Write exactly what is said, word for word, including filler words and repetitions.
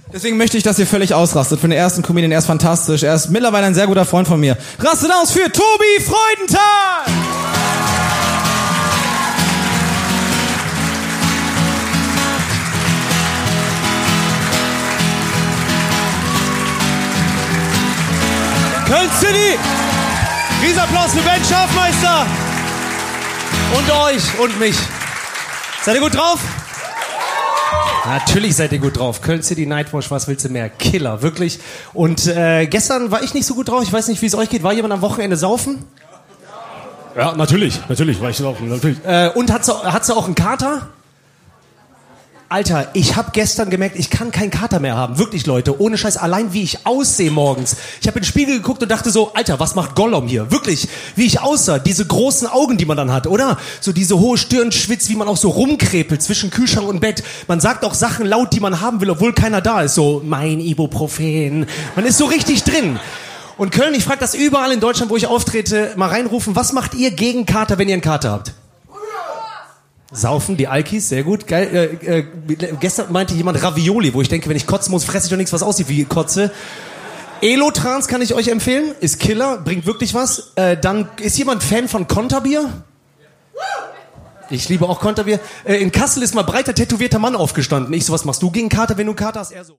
Deswegen möchte ich, dass ihr völlig ausrastet. Für den ersten Comedian, er ist fantastisch. Er ist mittlerweile ein sehr guter Freund von mir. Rastet aus für Tobi Freudenthal! Köln City! Riesenapplaus für Ben Schafmeister! Und euch und mich. Seid ihr gut drauf? Natürlich seid ihr gut drauf. Köln City Nightwash, was willst du mehr? Killer, wirklich. Und äh, gestern war ich nicht so gut drauf. Ich weiß nicht, wie es euch geht. War jemand am Wochenende saufen? Ja, natürlich. Natürlich war ich saufen. Natürlich. Äh, und hat sie, hat sie auch einen Kater? Alter, ich habe gestern gemerkt, ich kann keinen Kater mehr haben. Wirklich, Leute, ohne Scheiß. Allein wie ich aussehe morgens. Ich habe in den Spiegel geguckt und dachte so, Alter, was macht Gollum hier? Wirklich, wie ich aussah. Diese großen Augen, die man dann hat, oder? So diese hohe Stirn schwitzt, wie man auch so rumkrepelt zwischen Kühlschrank und Bett. Man sagt auch Sachen laut, die man haben will, obwohl keiner da ist. So, mein Ibuprofen. Man ist so richtig drin. Und Köln, ich frage das überall in Deutschland, wo ich auftrete, mal reinrufen, was macht ihr gegen Kater, wenn ihr einen Kater habt? Saufen, die Alkis, sehr gut, geil. Äh, äh, gestern meinte jemand Ravioli, wo ich denke, wenn ich kotzen muss, fresse ich doch nichts, was aussieht wie Kotze. Elotrans kann ich euch empfehlen, ist Killer, bringt wirklich was. Äh, dann, ist jemand Fan von Konterbier? Ich liebe auch Konterbier. Äh, in Kassel ist mal breiter tätowierter Mann aufgestanden. Ich so, was machst du gegen Kater, wenn du einen Kater hast? Er so.